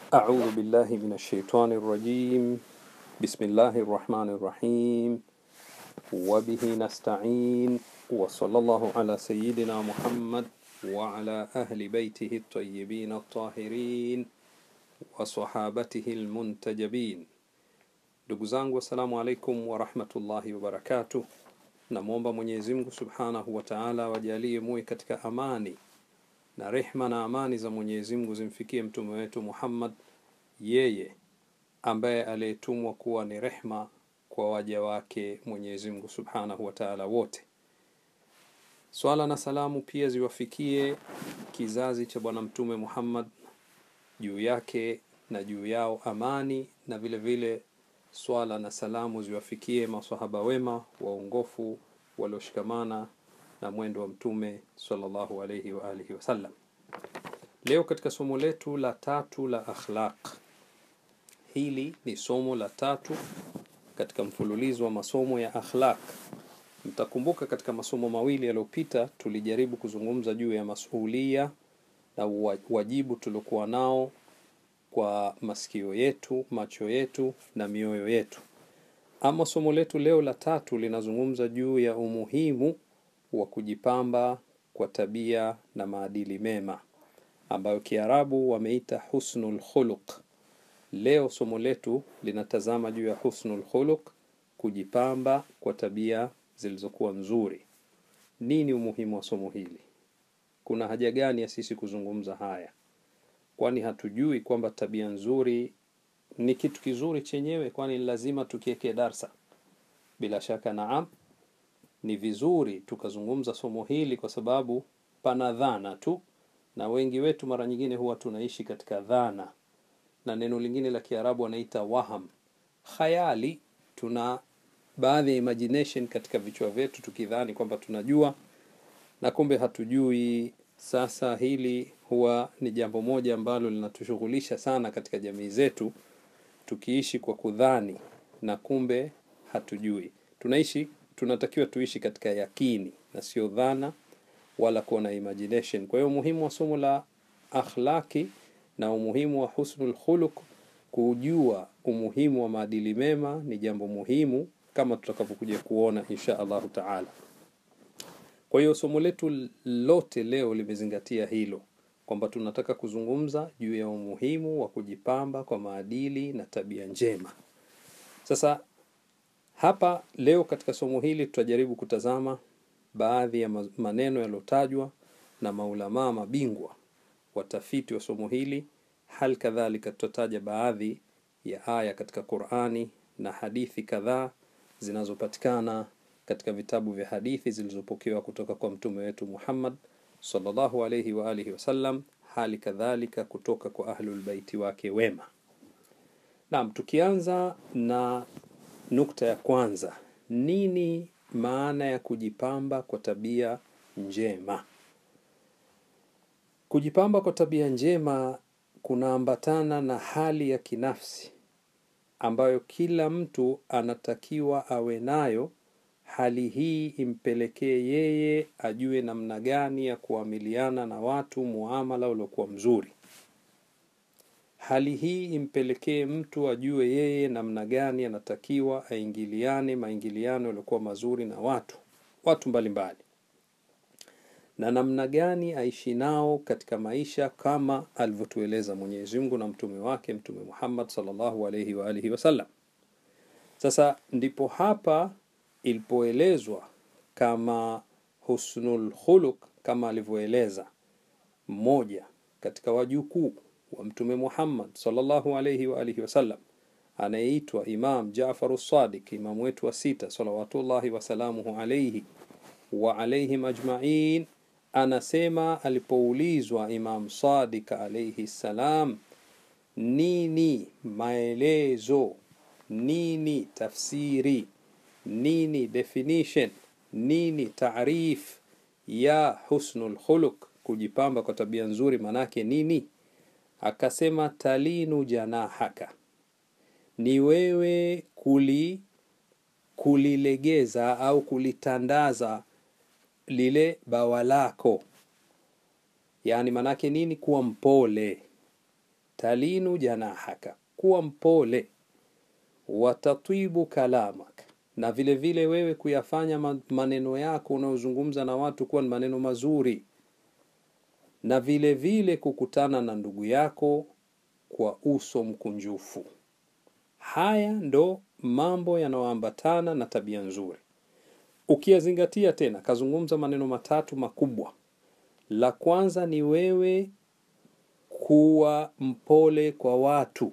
أعوذ بالله من الشيطان الرجيم. بسم الله الرحمن الرحيم. وبه نستعين، وصلى الله على سيدنا محمد وعلى أهل بيته الطيبين الطاهرين وصحابته المنتجبين. Ndugu zangu, assalamu alaikum wa rahmatullahi wa barakatuh. Namuomba Mwenyezi Mungu Subhanahu wa Ta'ala wajalie muwe katika amani na rehma na amani za Mwenyezi Mungu zimfikie mtume wetu Muhammad, yeye ambaye aliyetumwa kuwa ni rehma kwa waja wake Mwenyezi Mungu Subhanahu wa Ta'ala wote. Swala na salamu pia ziwafikie kizazi cha bwana mtume Muhammad, juu yake na juu yao amani, na vile vile swala na salamu ziwafikie maswahaba wema waongofu walioshikamana na mwendo wa mtume sallallahu alayhi wa alihi wasallam. Leo katika somo letu la tatu la akhlaq. Hili ni somo la tatu katika mfululizo wa masomo ya akhlaq. Mtakumbuka katika masomo mawili yaliyopita tulijaribu kuzungumza juu ya masuhulia na wajibu tuliokuwa nao kwa masikio yetu, macho yetu na mioyo yetu. Ama somo letu leo la tatu linazungumza juu ya umuhimu wa kujipamba kwa tabia na maadili mema, ambayo Kiarabu wameita husnul khuluq. Leo somo letu linatazama juu ya husnul khuluq, kujipamba kwa tabia zilizokuwa nzuri. Nini umuhimu wa somo hili? Kuna haja gani ya sisi kuzungumza haya? Kwani hatujui kwamba tabia nzuri ni kitu kizuri chenyewe? Kwani lazima tukieke darsa? Bila shaka naam, ni vizuri tukazungumza somo hili kwa sababu pana dhana tu, na wengi wetu mara nyingine huwa tunaishi katika dhana, na neno lingine la Kiarabu wanaita waham, khayali. Tuna baadhi ya imagination katika vichwa vyetu tukidhani kwamba tunajua na kumbe hatujui. Sasa hili huwa ni jambo moja ambalo linatushughulisha sana katika jamii zetu, tukiishi kwa kudhani na kumbe hatujui. Tunatakiwa tuishi katika yakini na sio dhana wala kuwa na imagination. Kwa hiyo umuhimu wa somo la akhlaki na umuhimu wa husnul khuluq, kujua umuhimu wa maadili mema, ni jambo muhimu kama tutakapokuja kuona insha Allah Taala. Kwa hiyo somo letu lote leo limezingatia hilo, kwamba tunataka kuzungumza juu ya umuhimu wa kujipamba kwa maadili na tabia njema. Sasa hapa leo katika somo hili tutajaribu kutazama baadhi ya maneno yalotajwa na maulama mabingwa watafiti wa somo hili. Hal kadhalika tutataja baadhi ya aya katika Qur'ani na hadithi kadhaa zinazopatikana katika vitabu vya hadithi zilizopokewa kutoka kwa mtume wetu Muhammad sallallahu alayhi wa alihi wasallam, hali kadhalika kutoka kwa ahlul baiti wake wema. Naam, tukianza na nukta ya kwanza, nini maana ya kujipamba kwa tabia njema? Kujipamba kwa tabia njema kunaambatana na hali ya kinafsi ambayo kila mtu anatakiwa awe nayo. Hali hii impelekee yeye ajue namna gani ya kuamiliana na watu, muamala uliokuwa mzuri. Hali hii impelekee mtu ajue yeye namna gani anatakiwa aingiliane maingiliano yaliokuwa mazuri na watu mbalimbali, na namna gani aishi nao katika maisha kama alivyotueleza Mwenyezi Mungu na mtume wake mtume Muhammad sallallahu alayhi wa alihi wasallam. Sasa ndipo hapa ilipoelezwa kama husnul khuluq, kama alivyoeleza mmoja katika wajukuu wa mtume Muhammad sallallahu alayhi wa alihi wasallam, anayeitwa Imam Jaafar as-Sadiq, imam wetu wa sita salawatullahi wa salamuhu alayhi wa alayhim ajma'in. Anasema alipoulizwa Imam Sadiq alayhi salam, nini maelezo, nini tafsiri, nini definition, nini taarif ya husnul khuluq, kujipamba kwa tabia nzuri manake nini? Akasema talinu janahaka, ni wewe kulilegeza au kulitandaza lile bawa lako. Yani manake nini? Kuwa mpole, talinu janahaka, kuwa mpole, watatwibu kalamak, na vile vile wewe kuyafanya maneno yako unayozungumza na watu kuwa ni maneno mazuri, na vile vile kukutana na ndugu yako kwa uso mkunjufu. Haya ndo mambo yanayoambatana na tabia nzuri. Ukiyazingatia tena, kazungumza maneno matatu makubwa. La kwanza ni wewe kuwa mpole kwa watu.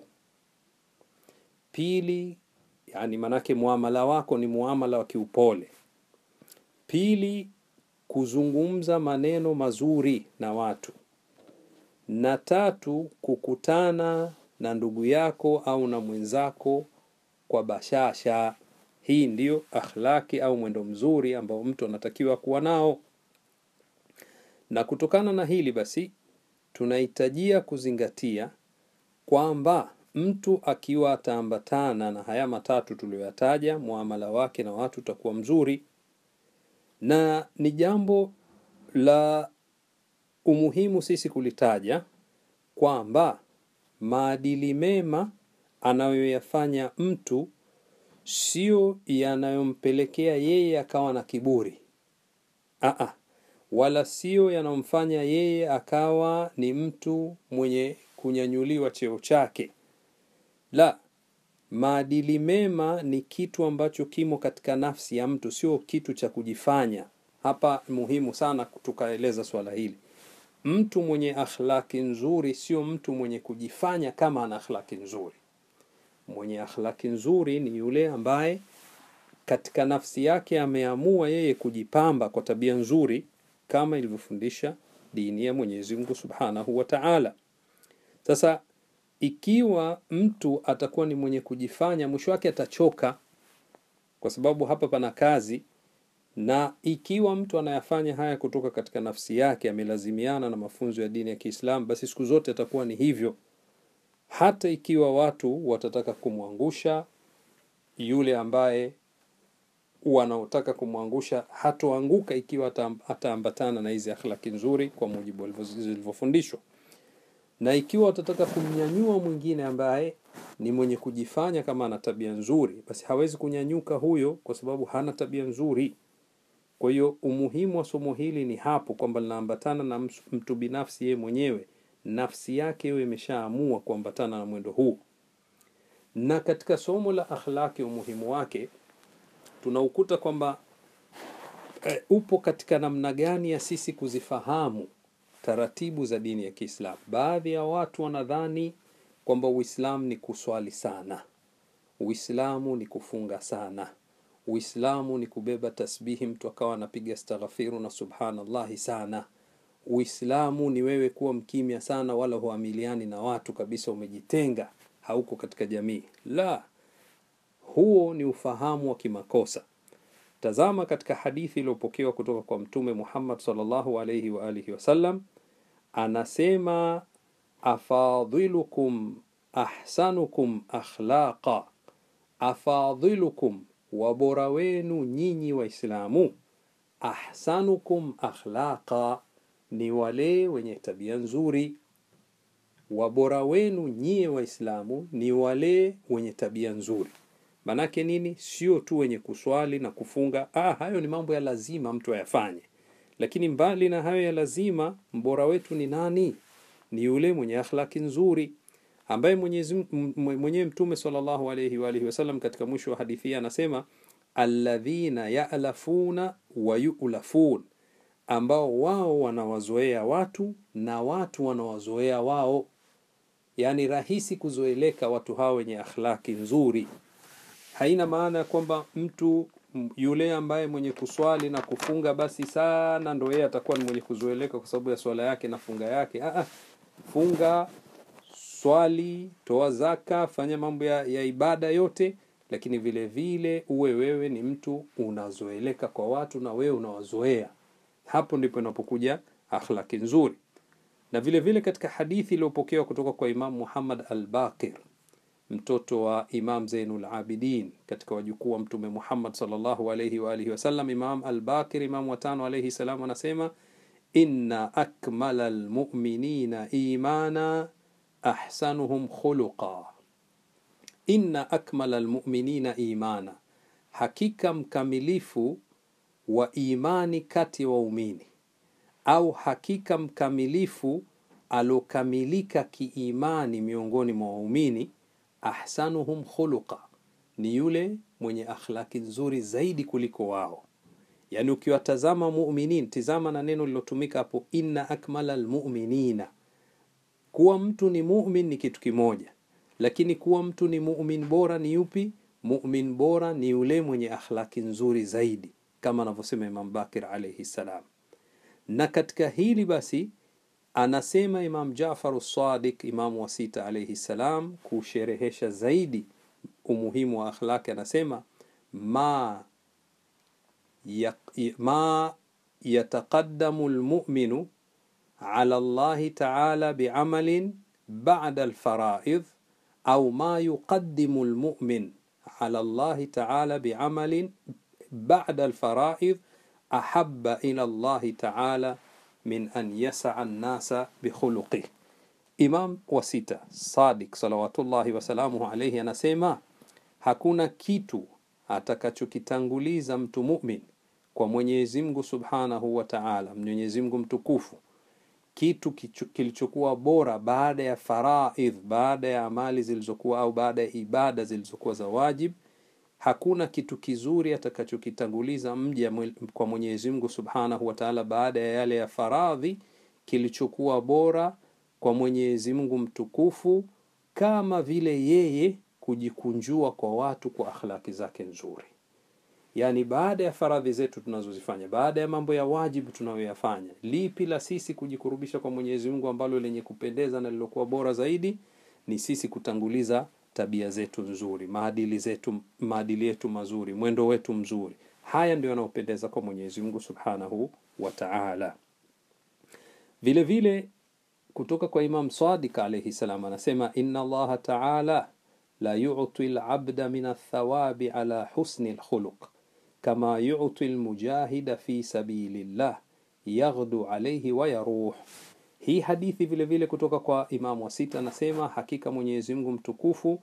Pili, yani manake muamala wako ni muamala wa kiupole. Pili, kuzungumza maneno mazuri na watu. Na tatu, kukutana na ndugu yako au na mwenzako kwa bashasha. Hii ndiyo akhlaki au mwendo mzuri ambao mtu anatakiwa kuwa nao. Na kutokana na hili basi, tunahitajia kuzingatia kwamba mtu akiwa ataambatana na haya matatu tuliyoyataja, muamala wake na watu utakuwa mzuri. Na ni jambo la umuhimu sisi kulitaja kwamba maadili mema anayoyafanya mtu sio yanayompelekea yeye akawa na kiburi. Wala sio yanamfanya yeye akawa ni mtu mwenye kunyanyuliwa cheo chake. La, maadili mema ni kitu ambacho kimo katika nafsi ya mtu, sio kitu cha kujifanya. Hapa muhimu sana tukaeleza swala hili. Mtu mwenye akhlaki nzuri sio mtu mwenye kujifanya kama ana akhlaki nzuri. Mwenye akhlaki nzuri ni yule ambaye katika nafsi yake ameamua yeye kujipamba kwa tabia nzuri kama ilivyofundisha dini ya Mwenyezi Mungu Subhanahu wa Ta'ala. Sasa ikiwa mtu atakuwa ni mwenye kujifanya, mwisho wake atachoka, kwa sababu hapa pana kazi. Na ikiwa mtu anayafanya haya kutoka katika nafsi yake, amelazimiana na mafunzo ya dini ya Kiislamu, basi siku zote atakuwa ni hivyo. Hata ikiwa watu watataka kumwangusha, yule ambaye wanaotaka kumwangusha hatoanguka ikiwa ataambatana na hizi akhlaki nzuri kwa mujibu zilivyofundishwa. Na ikiwa watataka kumnyanyua mwingine ambaye ni mwenye kujifanya kama ana tabia nzuri, basi hawezi kunyanyuka huyo kwa sababu hana tabia nzuri. Kwa hiyo umuhimu wa somo hili ni hapo, kwamba linaambatana na mtu binafsi yeye mwenyewe, nafsi yake yeye imeshaamua kuambatana na mwendo huu. Na katika somo la akhlaki umuhimu wake tunaukuta kwamba upo katika namna gani ya sisi kuzifahamu taratibu za dini ya Kiislamu. Baadhi ya watu wanadhani kwamba Uislamu ni kuswali sana, Uislamu ni kufunga sana, Uislamu ni kubeba tasbihi mtu akawa anapiga astaghfiru na subhanallah sana, Uislamu ni wewe kuwa mkimya sana wala huamiliani na watu kabisa, umejitenga, hauko katika jamii. La, huo ni ufahamu wa kimakosa. Tazama katika hadithi iliyopokewa kutoka kwa Mtume Muhammad sallallahu alayhi wa alihi wasallam, anasema afadhilukum ahsanukum akhlaqa, afadhilukum, wabora wenu nyinyi waislamu, ahsanukum akhlaqa, ni wale wenye tabia nzuri. Wabora wenu nyie waislamu ni wale wenye tabia nzuri. Manake nini? Sio tu wenye kuswali na kufunga. Hayo ni mambo ya lazima mtu ayafanye. Lakini mbali na hayo ya lazima, mbora wetu ni nani? Ni yule mwenye akhlaki nzuri, ambaye mwenye Mtume sallallahu alayhi wa alihi wasallam katika mwisho wa hadithi anasema alladhina ya'lafuna wa yu'lafun, ambao wao wanawazoea watu na watu wanawazoea wao. Yani rahisi kuzoeleka watu hao wenye akhlaki nzuri. Haina maana kwamba mtu yule ambaye mwenye kuswali na kufunga basi sana ndio yeye atakuwa ni mwenye kuzoeleka kwa sababu ya swala yake na funga yake. Funga, swali, toa zaka, fanya mambo ya ibada yote, lakini vile vile uwe wewe ni mtu unazoeleka kwa watu na wewe unawazoea. Hapo ndipo inapokuja akhlaki nzuri. Na vile vile katika hadithi iliyopokewa kutoka kwa Imam Muhammad al-Baqir, mtoto wa Imam Zainul Abidin katika wajukuu wa Mtume Muhammad sallallahu alayhi wa alihi wasallam, Imam al-Baqir, Imam wa 5 alayhi salam, anasema inna akmalal mu'minina imana ahsanuhum khuluqa. Inna akmala almu'minina imana, hakika mkamilifu wa imani kati ya waumini, au hakika mkamilifu alokamilika kiimani miongoni mwa waumini, ahsanuhum khuluqa, ni yule mwenye akhlaki nzuri zaidi kuliko wao. Yani ukiwatazama mu'minin, tizama na neno lilotumika hapo, inna akmala almu'minina. Kuwa mtu ni mu'min ni kitu kimoja, lakini kuwa mtu ni mu'min bora ni yupi? Mu'min bora ni yule mwenye akhlaki nzuri zaidi, kama anavyosema Imam Bakir alayhi salam. Na katika hili basi anasema Imam Jaafar as-Sadiq, Imam wa sita alayhi salam, kusherehesha zaidi umuhimu wa akhlaki, anasema ma yataqaddamu al-mu'minu ala Allah ta'ala bi'amalin ba'da al-fara'id, au ma yuqaddimu al-mu'min ala Allah ta'ala bi'amalin ba'da al-fara'id ahabba ila Allah ta'ala min an yas'a an-nasa bi khuluqihi. Imam wa sita Sadiq salawatullahi wasalamuhu alayhi anasema hakuna kitu atakachokitanguliza mtu mu'min kwa Mwenyezi Mungu Subhanahu wa Ta'ala, Mwenyezi Mungu mtukufu, kitu kilichokuwa bora baada ya faraidh, baada ya amali zilizokuwa au baada ya ibada zilizokuwa za wajib. Hakuna kitu kizuri atakachokitanguliza mja kwa Mwenyezi Mungu Subhanahu wa Ta'ala baada ya yale ya faradhi kilichokuwa bora kwa Mwenyezi Mungu mtukufu, kama vile yeye kujikunjua kwa watu kwa akhlaki zake nzuri. Yani baada ya faradhi zetu tunazozifanya, baada ya mambo ya wajibu tunayoyafanya, lipi la sisi kujikurubisha kwa Mwenyezi Mungu ambalo lenye kupendeza na lilokuwa bora zaidi? Ni sisi kutanguliza tabia zetu nzuri, maadili yetu mazuri, mwendo wetu mzuri. Haya ndio yanayopendeza kwa Mwenyezi Mungu Subhanahu wa Ta'ala. Vile vile kutoka kwa Imam Sadiq alayhi salam anasema inna Allah Ta'ala la yu'ti al-'abda min ath-thawabi ala husni al-khuluq kama yu'ti al-mujahida fi sabilillah yaghdu alayhi wa yaruh. Hii hadithi vile vile kutoka kwa Imam wa sita anasema hakika Mwenyezi Mungu mtukufu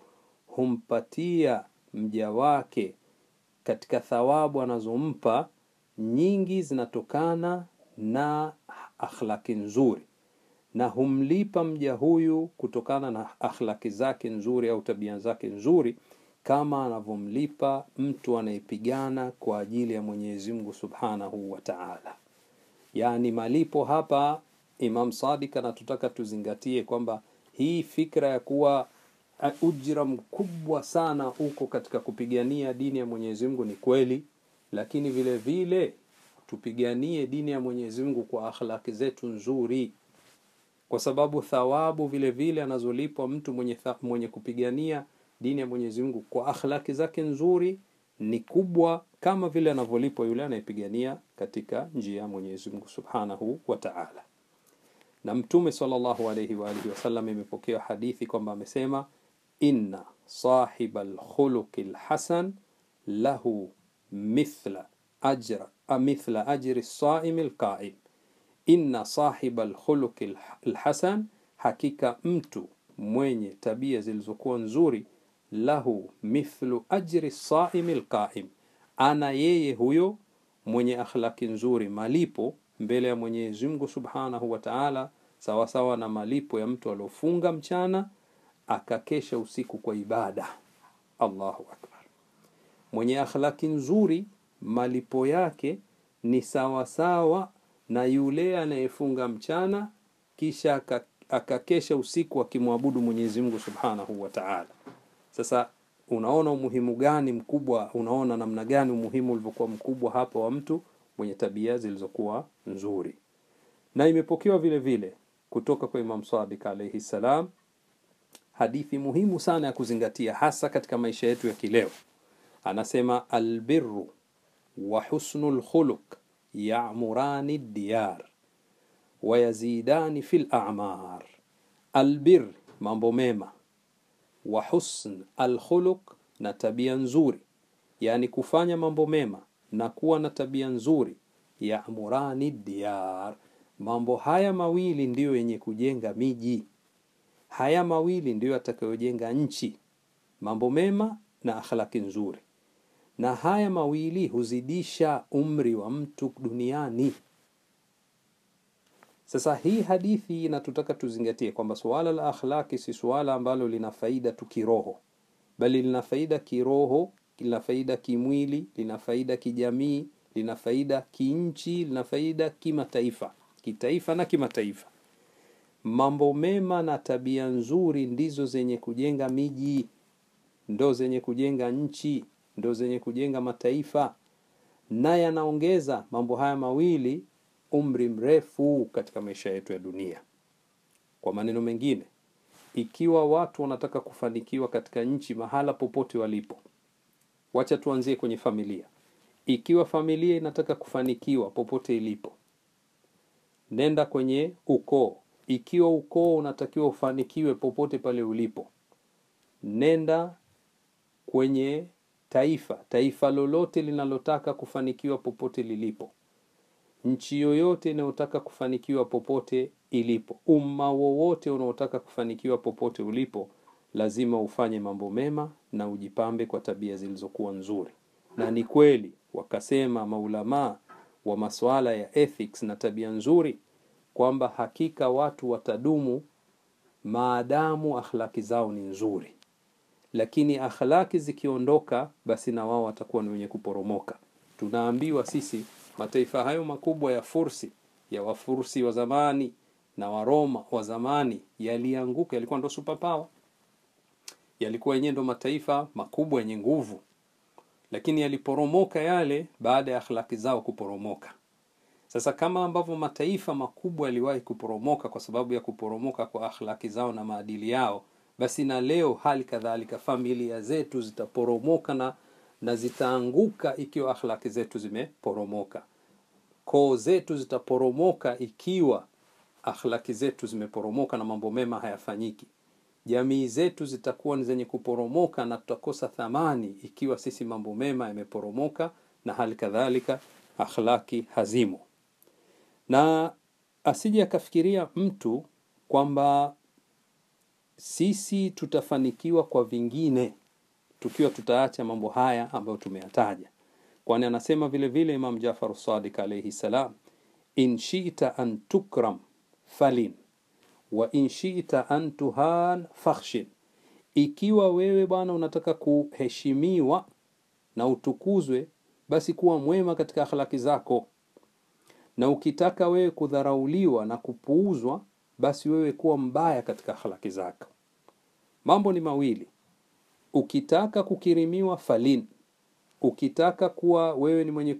humpatia mja wake katika thawabu anazompa nyingi zinatokana na akhlaki nzuri, na humlipa mja huyu kutokana na akhlaki zake nzuri au tabia zake nzuri kama anavyomlipa mtu anayepigana kwa ajili ya Mwenyezi Mungu Subhanahu wa Ta'ala. Yani malipo hapa Imam Sadiq anatutaka tuzingatie kwamba hii fikra ya kuwa ujira mkubwa sana uko katika kupigania dini ya Mwenyezi Mungu ni kweli, lakini vile vile tupiganie dini ya Mwenyezi Mungu kwa akhlaki zetu nzuri, kwa sababu thawabu vile vile anazolipwa mtu mwenye kupigania dini ya Mwenyezi Mungu kwa akhlaki zake nzuri ni kubwa kama vile anavyolipwa yule anayepigania katika njia ya Mwenyezi Mungu Subhanahu wa Ta'ala. Na Mtume sallallahu alayhi wa alihi wasallam imepokea hadithi kwamba amesema inna sahibal khuluqil hasan lahu mithla ajri as-sa'imil qa'im. Inna sahibal khuluqil hasan, hakika mtu mwenye tabia zilizokuwa nzuri, lahu mithlu ajri as-sa'imil qa'im, ana yeye huyo mwenye akhlaki nzuri malipo mbele ya Mwenyezi Mungu Subhanahu wa Ta'ala sawa sawa na malipo ya mtu alofunga mchana akakesha usiku kwa ibada. Allahu akbar. Mwenye akhlaki nzuri malipo yake ni sawa sawa na yule anayefunga mchana kisha akakesha usiku akimwabudu Mwenyezi Mungu Subhanahu wa Ta'ala. Sasa unaona umuhimu gani mkubwa, unaona namna gani umuhimu ulivyokuwa mkubwa hapa wa mtu mwenye tabia zilizokuwa nzuri. Na imepokewa vile vile kutoka kwa Imam Sadiq alayhi salam hadithi muhimu sana ya kuzingatia hasa katika maisha yetu ya kileo. Anasema albirru wa husnul khuluq ya'murani ad-diyar wa yazidani fil a'mar. Albir, mambo mema, wa husn al-khuluq, na tabia nzuri, yani kufanya mambo mema na kuwa na tabia nzuri, ya'murani ad-diyar, mambo haya mawili ndiyo yenye kujenga miji. Haya mawili ndiyo yatakayojenga nchi, mambo mema na akhlaki nzuri. Na haya mawili huzidisha umri wa mtu duniani. Sasa hii hadithi inatutaka tuzingatie kwamba suala la akhlaki si suala ambalo lina faida tu kiroho, bali lina faida kiroho, lina faida kimwili, lina faida kijamii, lina faida kinchi, lina faida kimataifa, kitaifa na kimataifa. Mambo mema na tabia nzuri ndizo zenye kujenga miji, ndo zenye kujenga nchi, ndo zenye kujenga mataifa, na yanaongeza mambo haya mawili umri mrefu katika maisha yetu ya dunia. Kwa maneno mengine, ikiwa watu wanataka kufanikiwa katika nchi mahala popote walipo, wacha tuanzie kwenye familia. Ikiwa familia inataka kufanikiwa popote ilipo, nenda kwenye ukoo. Ikiwa ukoo unatakiwa ufanikiwe popote pale ulipo, nenda kwenye taifa. Taifa lolote linalotaka kufanikiwa popote lilipo, nchi yoyote inayotaka kufanikiwa popote ilipo, umma wowote unaotaka kufanikiwa popote ulipo, lazima ufanye mambo mema na ujipambe kwa tabia zilizokuwa nzuri. Na ni kweli wakasema maulama wa masuala ya ethics na tabia nzuri kwamba hakika watu watadumu maadamu akhlaki zao ni nzuri, lakini akhlaki zikiondoka basi na wao watakuwa ni wenye kuporomoka. Tunaambiwa sisi mataifa hayo makubwa ya Fursi, ya Wafursi wa zamani na Waroma wa zamani, yalianguka, yalikuwa ndo superpower, yalikuwa yenyewe ndo mataifa makubwa yenye nguvu, lakini yaliporomoka yale baada ya akhlaki zao kuporomoka. Sasa kama ambavyo mataifa makubwa yaliwahi kuporomoka kwa sababu ya kuporomoka kwa akhlaki zao na maadili yao, basi na leo hali kadhalika familia zetu zitaporomoka na zitaanguka ikiwa akhlaki zetu zimeporomoka. Koo zetu zitaporomoka ikiwa akhlaki zetu zimeporomoka na mambo mema hayafanyiki. Jamii zetu zitakuwa ni zenye kuporomoka na tutakosa thamani ikiwa sisi mambo mema yameporomoka na hali kadhalika akhlaki hazimo. Na asije akafikiria mtu kwamba sisi tutafanikiwa kwa vingine tukiwa tutaacha mambo haya ambayo tumeyataja. Kwani anasema vile vile Imam Jafar as-Sadiq alayhi salam, in shi'ta an tukram falin wa in shi'ta an tuhan fakhshin. Ikiwa wewe bwana unataka kuheshimiwa na utukuzwe, basi kuwa mwema katika akhlaki zako, na ukitaka wewe kudharauliwa na kupuuzwa, basi wewe kuwa mbaya katika akhlaki zako. Mambo ni mawili. Ukitaka kukirimiwa falin, ukitaka kuwa wewe ni mwenye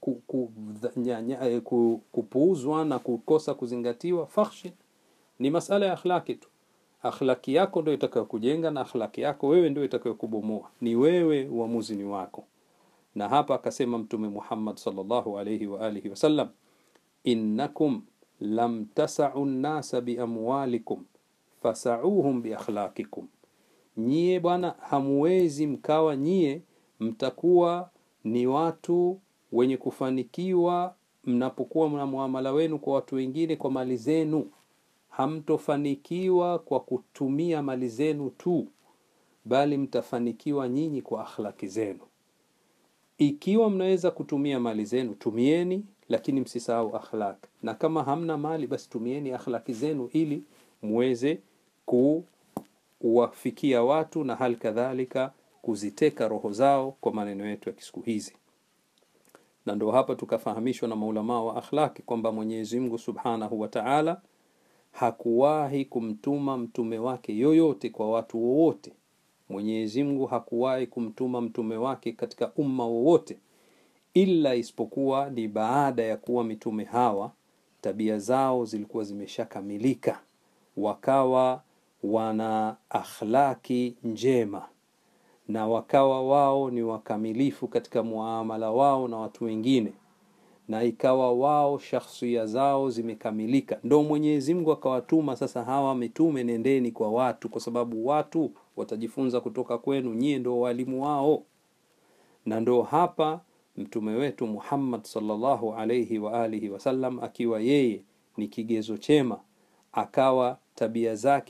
kupuuzwa na kukosa kuzingatiwa, fakhshin. Ni masala ya akhlaki tu. Akhlaki yako ndio itakayokujenga na akhlaki yako wewe ndio itakayokubomoa. Ni wewe, uamuzi ni wako. Na hapa akasema Mtume Muhammad sallallahu alayhi wa alihi wasallam, innakum lam tas'u an-nasa bi amwalikum fas'uhum bi akhlaqikum. Nyie bwana hamwezi mkawa nyie mtakuwa ni watu wenye kufanikiwa mnapokuwa mna muamala wenu kwa watu wengine kwa mali zenu. Hamtofanikiwa kwa kutumia mali zenu tu, bali mtafanikiwa nyinyi kwa akhlaki zenu. Ikiwa mnaweza kutumia mali zenu, tumieni, lakini msisahau akhlaq. Na kama hamna mali, basi tumieni akhlaki zenu ili muweze kuwafikia watu na hali kadhalika kuziteka roho zao, kwa maneno yetu ya siku hizi. Na ndio hapa tukafahamishwa na maulama wa akhlaki kwamba Mwenyezi Mungu Subhanahu wa Ta'ala hakuwahi kumtuma mtume wake yoyote kwa watu wowote. Mwenyezi Mungu hakuwahi kumtuma mtume wake katika umma wowote ila isipokuwa ni baada ya kuwa mitume hawa tabia zao zilikuwa zimeshakamilika, wakawa wana akhlaki njema na wakawa wao ni wakamilifu katika muamala wao na watu wengine, na ikawa wao shakhsia zao zimekamilika. Ndio Mwenyezi Mungu akawatuma sasa hawa mitume, nendeni kwa watu, kwa sababu watu watajifunza kutoka kwenu, nyie ndio walimu wao. Na ndio hapa mtume wetu Muhammad sallallahu alayhi wa alihi wasallam, akiwa yeye ni kigezo chema, akawa tabia zake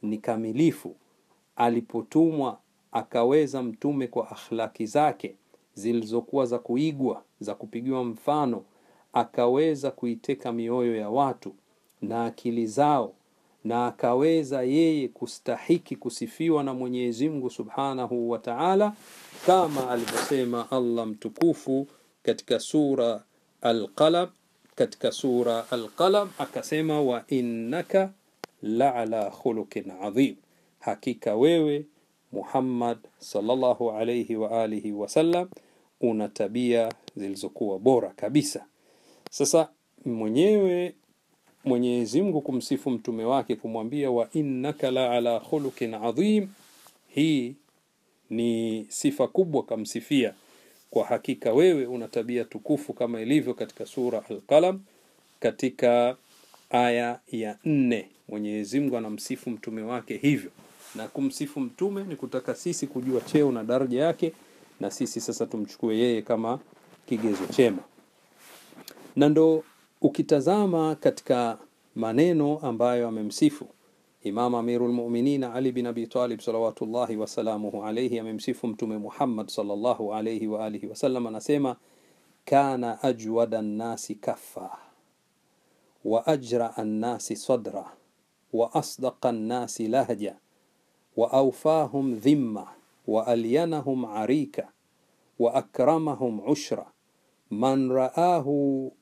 ni kamilifu. Alipotumwa akaweza mtume kwa akhlaki zake zilizokuwa za kuigwa, za kupigiwa mfano, akaweza kuiteka mioyo ya watu na akili zao, na akaweza yeye kustahiki kusifiwa na Mwenyezi Mungu Subhanahu wa Ta'ala, kama alivyosema Allah mtukufu katika sura Al-Qalam. Katika sura Al-Qalam akasema, wa innaka la'ala khuluqin adhim, hakika wewe Muhammad sallallahu alayhi wa alihi wasallam una tabia zilizokuwa bora kabisa. Sasa Mwenyezi Mungu kumsifu mtume wake, kumwambia wa innaka la'ala khuluqin adhim, hii ni sifa kubwa kamsifia, kwa hakika wewe una tabia tukufu, kama ilivyo katika sura Al-Qalam katika aya ya 4. Mwenyezi Mungu anamsifu mtume wake hivyo, na kumsifu mtume ni kutaka sisi kujua cheo na daraja yake, na sisi sasa tumchukue yeye kama kigezo chema. Na ndo ukitazama katika maneno ambayo amemsifu Imam Amirul Mu'minin Ali bin Abi Talib salawatullahi wa salamuhu alayhi, amemsifu mtume Muhammad sallallahu alayhi wa alihi wasallam, anasema kana ajwada an-nasi kaffa wa ajra an-nasi sadra wa asdaqa an-nasi lahja wa awfahum dhimma wa alyanahum arika wa akramahum ushra man ra'ahu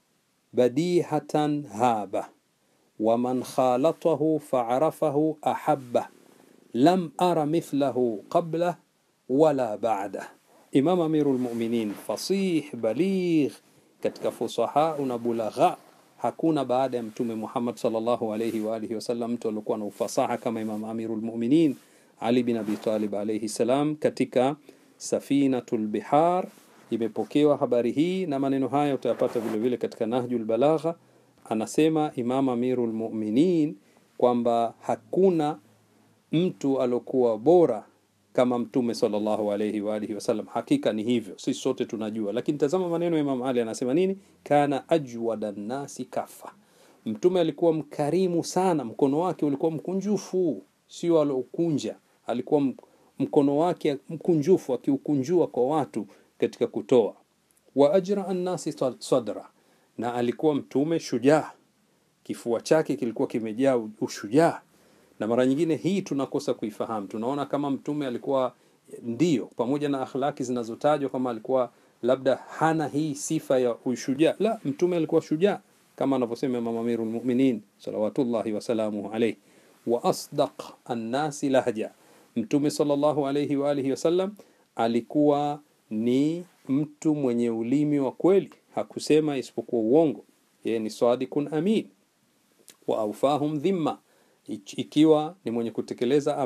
badihatan haba wa man khalatahu fa'arafahu ahabba lam ara mithlahu qabla wala ba'da. Imam Amirul Mu'minin fasih baligh katika fusaha na bulagha, hakuna baada ya mtume Muhammad sallallahu alayhi wa alihi wasallam mtu alikuwa na ufasaha kama Imam Amirul Mu'minin Ali bin Abi Talib alayhi salam. Katika Safinatul Bihar imepokewa habari hii, na maneno haya utayapata vile vile katika Nahjul Balagha. Anasema Imam Amirul Mu'minin kwamba hakuna mtu alokuwa bora kama mtume sallallahu alayhi wa alihi wasallam. Hakika ni hivyo, sisi sote tunajua, lakini tazama maneno ya Imam Ali anasema nini? Kana ajwadan nasi kafa, mtume alikuwa mkarimu sana, mkono wake ulikuwa mkunjufu, sio alokunja, alikuwa mkono wake mkunjufu, akiukunjua kwa watu katika kutoa. Wa ajra an-nasi sadra, na alikuwa mtume shujaa, kifua chake kilikuwa kimejaa ushujaa. Na mara nyingine hii tunakosa kuifahamu, tunaona kama mtume alikuwa ndio pamoja na akhlaki zinazotajwa kama alikuwa labda hana hii sifa ya ushujaa. La, mtume alikuwa shujaa kama anavyosema Imam Amirul Mu'minin salawatullahi wa salamuhu alayhi. Wa asdaq an-nasi lahja, mtume sallallahu alayhi wa alihi wasallam alikuwa ni mtu mwenye ulimi wa kweli, hakusema isipokuwa uongo, yeye ni sadiqun amin. Wa awfahum dhimma, ikiwa ni mwenye kutekeleza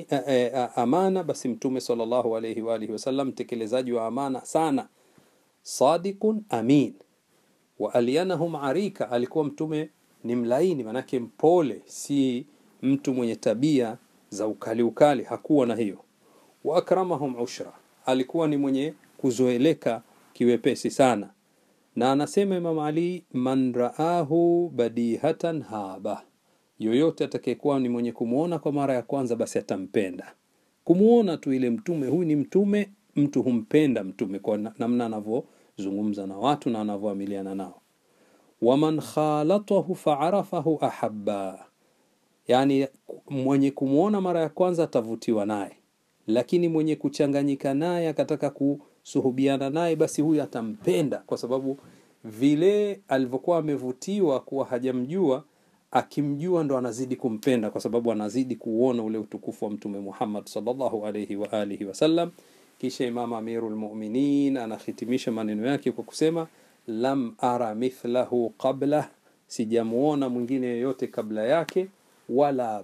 amana, basi mtume sallallahu alayhi wa alihi wasallam tekelezaji wa amana sana, sadiqun amin. Wa alyanahum arika, alikuwa mtume ni mlaini, manake mpole, si mtu mwenye tabia za ukali, hakuwa na hiyo. Wa akramahum ushra, alikuwa ni mwenye kuzoeleka kiwepesi sana. Na anasema Imam Ali, man raahu badihatan haba, yoyote atakayekuwa ni mwenye kumuona kwa mara ya kwanza basi atampenda. Kumuona tu ile mtume, huyu ni mtume, mtu humpenda mtume kwa namna anavyozungumza na watu na anavyoamiliana nao. Wa man khalatahu fa'arafahu ahabba, yani mwenye kumuona mara ya kwanza atavutiwa naye, lakini mwenye kuchanganyika naye akataka kusuhubiana naye, basi huyu atampenda, kwa sababu vile alivyokuwa amevutiwa kuwa hajamjua, akimjua ndo anazidi kumpenda, kwa sababu anazidi kuona ule utukufu wa mtume Muhammad sallallahu alayhi wa alihi wasallam. Kisha Imam Amirul Mu'minin anahitimisha maneno yake kwa kusema, lam ara mithlahu qabla, sijamuona mwingine yoyote kabla yake, wala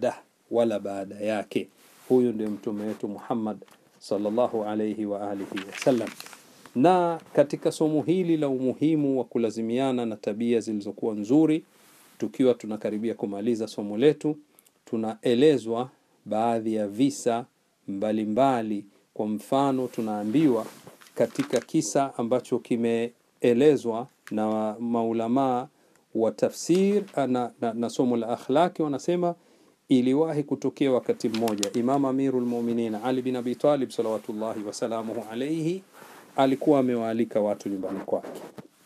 baada yake. Huyu ndio mtume wetu Muhammad sallallahu alayhi wa alihi wasallam. Na katika somo hili la umuhimu wa kulazimiana na tabia zilizokuwa nzuri, tukiwa tunakaribia kumaliza somo letu, tunaelezwa baadhi ya visa mbalimbali. Kwa mfano tunaambiwa katika kisa ambacho kimeelezwa na maulama wa tafsir na somo la akhlaki, wanasema iliwahi kutokea wakati mmoja, Imam Amirul Mu'minin Ali bin Abi Talib salawatullahi wasalamuhu alayhi alikuwa amewaalika watu nyumbani kwake.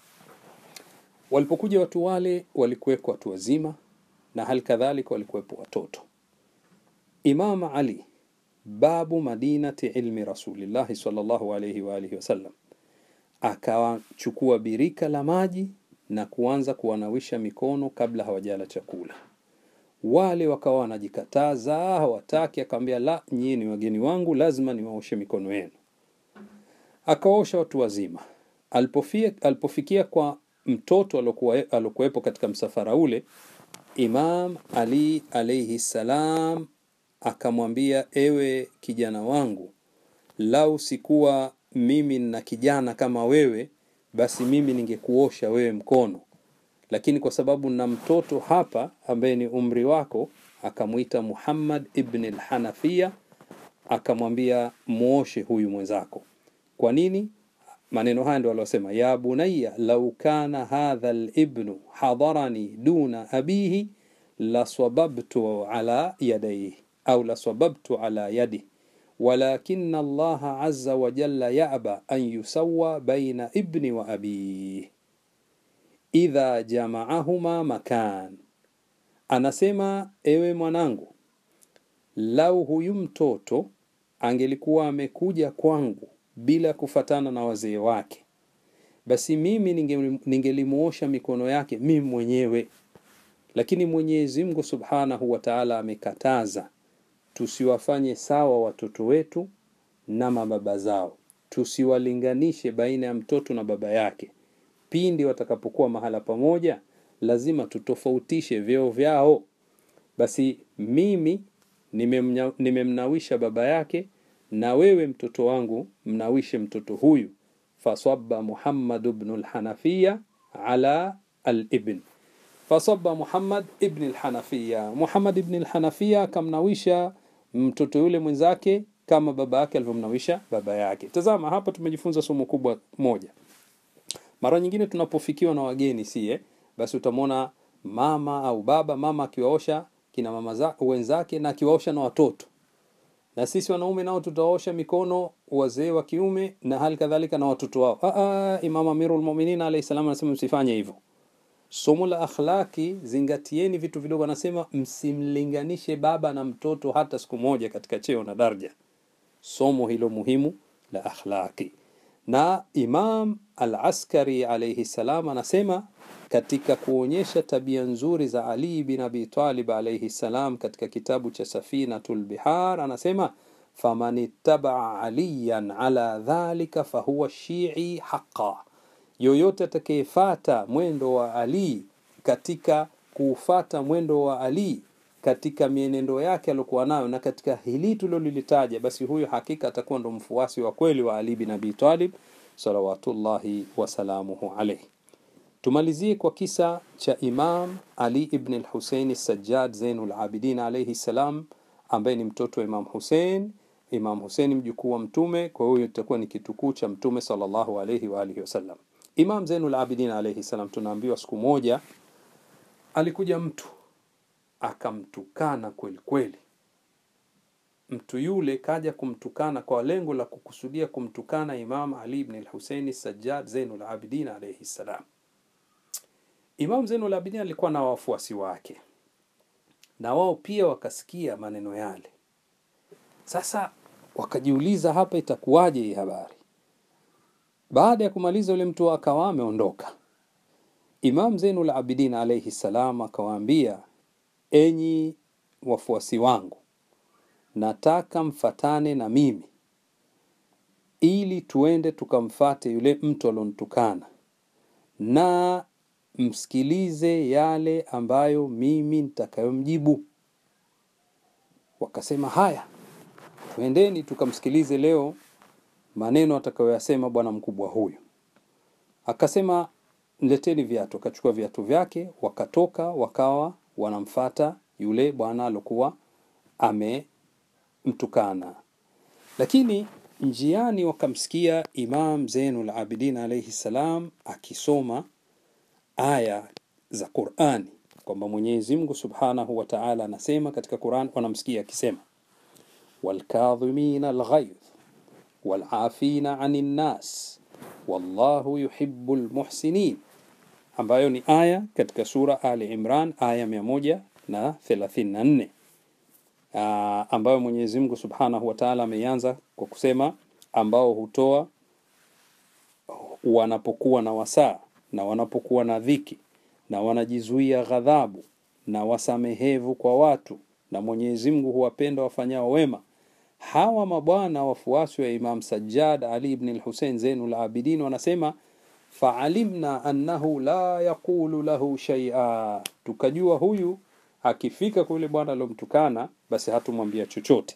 Walipokuja watu wale, walikuwepo watu wazima na hali kadhalika walikuwepo watoto. Imam Ali, babu madinati ilmi Rasulillah sallallahu alayhi wa alihi wasallam, akawachukua birika la maji na kuanza kuwanawisha mikono kabla hawajala chakula. Wale wakawa wanajikataza, hawataki. Akamwambia, la, nyinyi ni wageni wangu, lazima niwaoshe mikono yenu. Akaosha watu wazima. Alipofikia kwa mtoto alokuwepo katika msafara ule, Imam Ali alayhi salam akamwambia, ewe kijana wangu, lau sikuwa mimi na kijana kama wewe, basi mimi ningekuosha wewe mkono, lakini kwa sababu na mtoto hapa ambaye ni umri wako, akamuita Muhammad ibn al-Hanafiya, akamwambia muoshe huyu mwenzako. Kwa nini? Maneno haya ndio aliyosema, ya bunayya law kana hadha al-ibnu hadarani duna abihi la sababtu ala yadayhi au la sababtu ala yadihi walakin Allah azza wa jalla ya'ba an yusawwa baina ibni wa abihi idha jama'ahuma makan. Anasema, ewe mwanangu, lau huyu mtoto angelikuwa amekuja kwangu bila kufatana na wazee wake, basi mimi ningelimuosha mikono yake mimi mwenyewe. Lakini Mwenyezi Mungu Subhanahu wa Ta'ala amekataza tusiwafanye sawa watoto wetu na mababa zao, tusiwalinganishe baina ya mtoto na baba yake. Pindi watakapokuwa mahala pamoja, lazima tutofautishe vyeo vyao. Basi mimi nimemnawisha baba yake, na wewe mtoto wangu mnawishe mtoto huyu. Fasabba Muhammad ibn al-Hanafiya ala al-ibn. Fasabba Muhammad ibn al-Hanafiya, Muhammad ibn al-Hanafiya kamnawisha mtoto yule mwenzake kama baba yake alivyomnawisha baba yake. Tazama hapa, tumejifunza somo kubwa moja. Mara nyingine tunapofikiwa na wageni basi utamwona mama au baba, mama akiwaosha kina mama wenzake na akiwaosha na watoto, na sisi wanaume nao tutaosha mikono wazee wa kiume na hali kadhalika na watoto wao. Imam Amirul Mu'minin alayhi salam anasema msifanye hivyo. Somo la akhlaki, zingatieni vitu vidogo. Anasema msimlinganishe baba na mtoto hata siku moja katika cheo na daraja. Somo hilo muhimu la akhlaki. Na Imam al-Askari alayhi salam anasema katika kuonyesha tabia nzuri za Ali bin Abi Talib alayhi salam katika kitabu cha Safinatul Bihar, anasema famanittaba aliyan ala dhalika fahuwa shi'i haqqan. Yoyote atakayefuata mwendo wa Ali, katika kufuata mwendo wa Ali katika mienendo yake aliyokuwa nayo na katika hili tulilolitaja, basi huyo hakika atakuwa ndo mfuasi wa kweli wa Ali bin Abi Talib salawatullahi wasalamuhu alayhi. Tumalizie kwa kisa cha Imam Ali ibn al-Husayn as-Sajjad Zainul Abidin alayhi salam, ambaye ni mtoto wa Imam Hussein. Imam Hussein mjukuu wa Mtume, kwa hiyo itakuwa ni kitukuu cha Mtume sallallahu alayhi wa alihi wasallam. Imam Zainul Abidin alayhi salam, tunaambiwa siku moja alikuja mtu akamtukana kweli kweli. Mtu yule kaja kumtukana kwa lengo la kukusudia kumtukana Imam Ali ibn al-Husayn as-Sajjad Zainul Abidin alayhi salam. Imam Zainul Abidin alikuwa na wafuasi wake, na wao pia wakasikia maneno yale. Sasa wakajiuliza, hapa itakuwaje hii habari? Baada ya kumaliza yule mtu akawa ameondoka, Imam Zainul Abidin alayhi salam akawaambia, enyi wafuasi wangu, nataka mfatane na mimi ili tuende tukamfate yule mtu alonitukana na msikilize yale ambayo mimi nitakayomjibu. Wakasema, haya, tuendeni tukamsikilize leo maneno atakayoyasema bwana mkubwa huyu. Akasema, nileteni viatu. Akachukua viatu vyake, wakatoka wakawa wanamfata yule bwana alikuwa amemtukana. Lakini njiani wakamsikia Imam Zainul Abidin alayhi salam akisoma aya za Qur'ani, kwamba Mwenyezi Mungu Subhanahu wa Ta'ala anasema katika Qur'an, wanamsikia akisema walkadhimina alghayth walafina 'anil nas wallahu yuhibbul muhsinin, ambayo ni aya katika sura Ali Imran aya 134, ambayo Mwenyezi Mungu Subhanahu wa Ta'ala ameanza kwa kusema ambao hutoa wanapokuwa na wasaa na wanapokuwa na dhiki na wanajizuia ghadhabu na wasamehevu kwa watu, na Mwenyezi Mungu huwapenda wafanyao wema. Hawa mabwana wafuasi wa Imam Sajjad Ali ibn al-Hussein Zainul Abidin wanasema fa'alimna annahu la yaqulu lahu shay'a, tukajua huyu akifika kule bwana alomtukana basi hatumwambia chochote.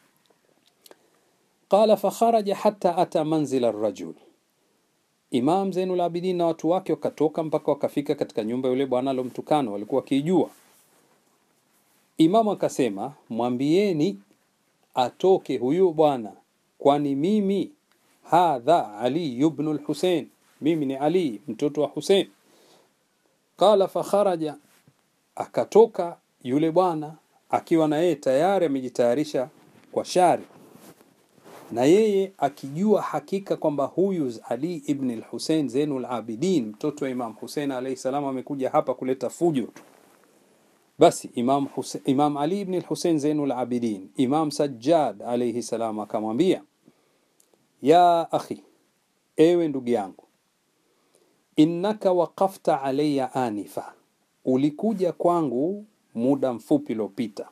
Qala fa kharaja hatta ata manzil ar-rajul, Imam Zainul Abidin na watu wake wakatoka mpaka wakafika katika nyumba yule bwana alomtukana, walikuwa kijua. Imam akasema mwambieni atoke huyu bwana, kwani mimi hadha Ali ibn al-Hussein, mimi ni Ali mtoto wa Hussein. Qala fa kharaja, akatoka yule bwana akiwa na yeye tayari amejitayarisha kwa shari, na yeye akijua hakika kwamba huyu Ali ibn al-Hussein Zainul Abidin mtoto wa Imam Hussein alayhi salam amekuja hapa kuleta fujo tu. Basi Imam Ali ibn al-Hussein Zainul Abidin, Imam Sajjad alayhi salam akamwambia, ya akhi, ewe ndugu yangu, innaka waqafta alayya anifa, ulikuja kwangu muda mfupi uliopita,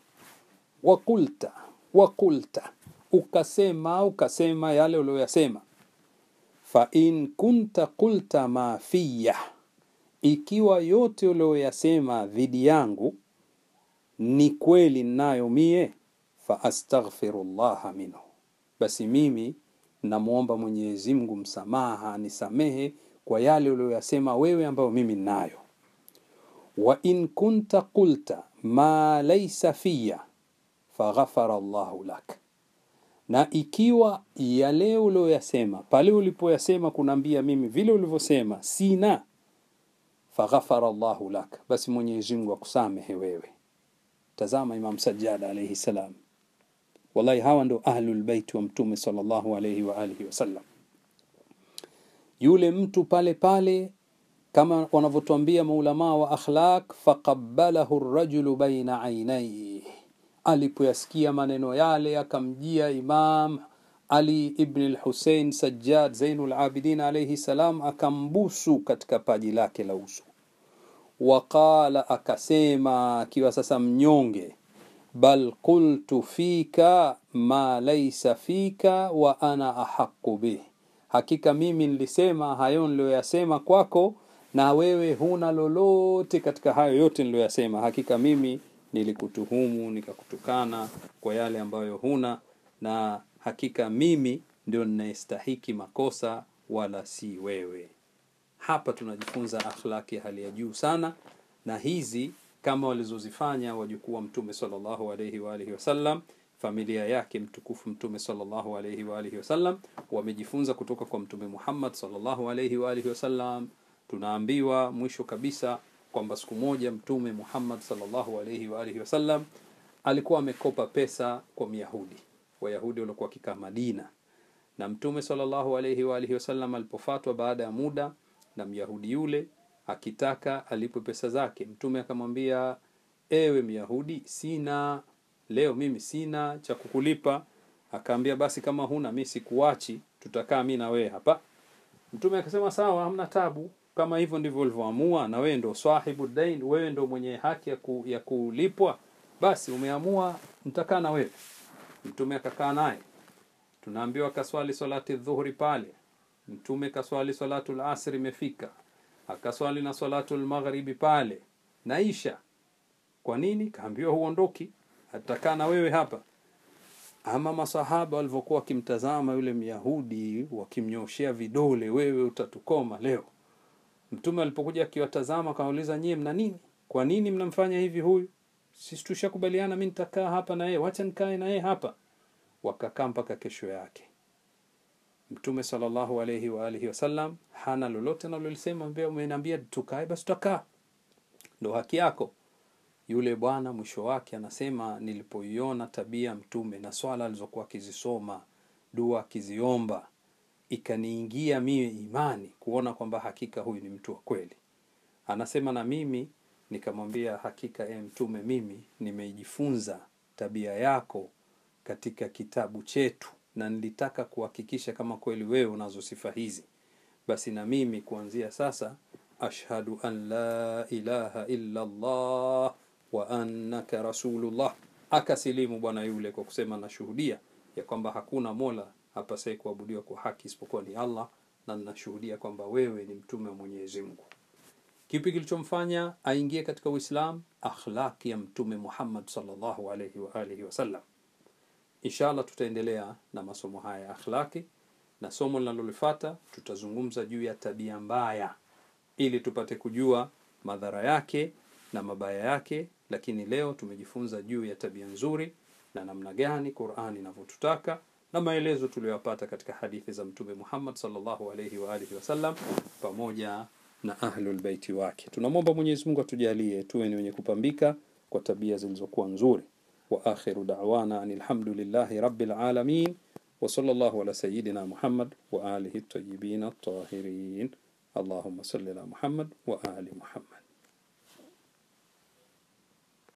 wakulta ukasema yale uliyosema, fa in kunta qulta ma fiya, ikiwa yote uliyosema dhidi yangu ni kweli ninayo mie, fa astaghfirullah minhu, basi mimi namuomba Mwenyezi Mungu msamaha, nisamehe kwa yale uliyosema wewe ambayo mimi ninayo. Wa in kunta qulta ma laysa fiya faghafara Allahu lak, na ikiwa yale uliyosema pale ulipoyasema kunambia mimi vile ulivyosema sina, faghafara Allahu lak, basi Mwenyezi Mungu akusamehe wewe. Tazama Imam Sajjad alayhi salam, wallahi hawa ndo ahlul bait wa Mtume sallallahu alayhi wa alihi wasallam. Yule mtu pale pale kama wanavyotuambia maulama wa akhlaq, faqabbalahu ar-rajulu baina aynayhi, alipoyasikia maneno yale akamjia Imam Ali ibn al-Hussein Sajjad Zainul Abidin alayhi salam, akambusu katika paji lake la uso. Waqala, akasema akiwa sasa mnyonge, bal qultu fika ma laysa fika wa ana ahaqqu bih, hakika mimi nilisema hayo niliyoyasema kwako na wewe huna lolote katika hayo yote niliyoyasema. Hakika mimi nilikutuhumu nikakutukana kwa yale ambayo huna, na hakika mimi ndio ninayestahiki makosa wala si wewe. Hapa tunajifunza akhlaki ya hali ya juu sana, na hizi kama walizozifanya wajukuu wa Mtume sallallahu alayhi wa alihi wasallam, familia yake mtukufu Mtume sallallahu alayhi wa alihi wasallam wamejifunza kutoka kwa Mtume Muhammad sallallahu alayhi wa alihi wasallam. Tunaambiwa mwisho kabisa kwamba siku moja Mtume Muhammad sallallahu alayhi wa alihi wasallam alikuwa amekopa pesa kwa Myahudi. Wayahudi walikuwa wakikaa Madina, na Mtume sallallahu alayhi wa alihi wasallam alipofatwa baada ya muda na Myahudi yule akitaka alipe pesa zake, Mtume akamwambia, ewe Myahudi, sina leo, mimi sina cha kukulipa. Akaambia, basi kama huna mimi sikuachi, tutakaa mimi na wewe hapa. Mtume akasema, sawa, hamna tabu, kama hivyo ndivyo ulivyoamua, na wewe ndo sahibu dain, wewe ndo mwenye haki ya kulipwa, basi umeamua nitakaa na wewe. Mtume akakaa naye. Tunaambiwa kaswali salati dhuhuri pale. Mtume kaswali salatul asr, imefika akaswali na salatul maghribi pale naisha. Kwa nini? Kaambiwa huondoki, atakaa na wewe hapa. Ama masahaba walivyokuwa kimtazama yule Myahudi wakimnyoshia vidole, wewe utatukoma leo. Mtume alipokuja akiwatazama akauliza, nyie mna nini? Kwa nini mnamfanya hivi huyu? Sisi tushakubaliana mimi nitakaa hapa na yeye, wacha nikae na yeye hapa. Wakakaa mpaka kesho yake. Mtume sallallahu alayhi wa alihi wasallam hana lolote analolisema, mbona umeniambia tukae, basi tutakaa, ndo haki yako. Yule bwana mwisho wake anasema, nilipoiona tabia mtume na swala alizokuwa akizisoma, dua akiziomba, ikaniingia mimi imani kuona kwamba hakika huyu ni mtu wa kweli. Anasema na mimi nikamwambia, hakika mtume, mimi nimejifunza tabia yako katika kitabu chetu, na nilitaka kuhakikisha kama kweli wewe unazo sifa hizi. Basi na mimi kuanzia sasa ashhadu an la ilaha illa Allah wa annaka rasulullah. Akasilimu bwana yule kwa kusema, nashuhudia ya kwamba hakuna mola hapasai kuabudiwa kwa haki isipokuwa ni Allah, na ninashuhudia kwamba wewe ni mtume wa Mwenyezi Mungu. Kipi kilichomfanya aingie katika Uislamu? Akhlaqi ya mtume Muhammad sallallahu alayhi wa alihi wasallam. Inshallah tutaendelea na masomo haya ya akhlaqi, na somo linalofuata tutazungumza juu ya tabia mbaya, ili tupate kujua madhara yake na mabaya yake. Lakini leo tumejifunza juu ya tabia nzuri na namna gani Qur'ani inavyotutaka, na maelezo tuliyopata katika hadithi za mtume Muhammad sallallahu alayhi wa alihi wasallam pamoja na ahlul baiti wake. Tunamwomba Mwenyezi Mungu atujalie tuwe ni wenye kupambika kwa tabia zilizokuwa nzuri. Wa akhiru da'wana alhamdulillahi rabbil alamin, wa sallallahu ala sayyidina Muhammad wa alihi at-tayyibin at-tahirin. Allahumma salli ala Muhammad wa ali Muhammad.